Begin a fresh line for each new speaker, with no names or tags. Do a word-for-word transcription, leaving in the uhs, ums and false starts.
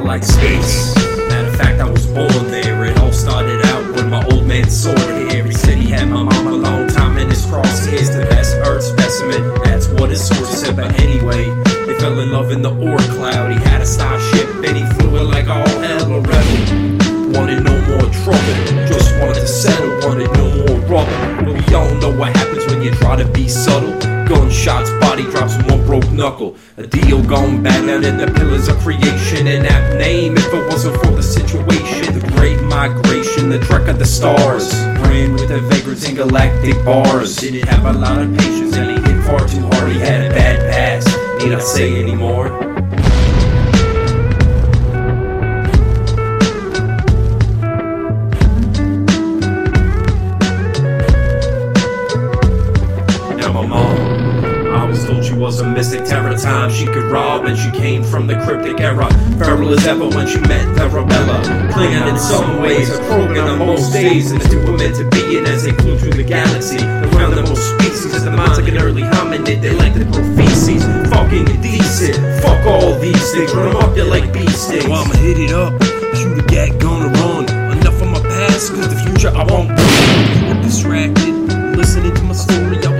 like space. Matter of fact, I was born there. It all started out when my old man saw it here. He said he had my mom a long time in his crosshairs. The best earth specimen, that's what his source said. But anyway, they fell in love in the Oort cloud. He had a starship and he flew it like all hell, a rebel. Wanted no more trouble, just wanted to settle. Wanted no more rubber. But we all know what happens when you try to be subtle. Gunshots, body drops, one broke knuckle. A deal gone bad down in the pillars of creation. And that name, if it wasn't for the situation. The great migration, the trek of the stars. Ran with the vagrants in galactic bars. Didn't have a lot of patience and he hit far too hard. He had a bad past, need I say anymore? My mom, I was told she was a mystic terror time. She could rob and she came from the cryptic era. Feral as ever when she met Arabella. Klingon in some ways, a Krogan on most days. And the two were meant to be, and as they flew through the galaxy, around the most species, as the minds like an early hominid, they like to grow feces. Fucking decent, fuck all these things, run them up there like bee stings.
Well, I'ma hit it up, shoot a gat, gonna run. Enough of my past, cause the future I won't be. You were distracted, listening to my story.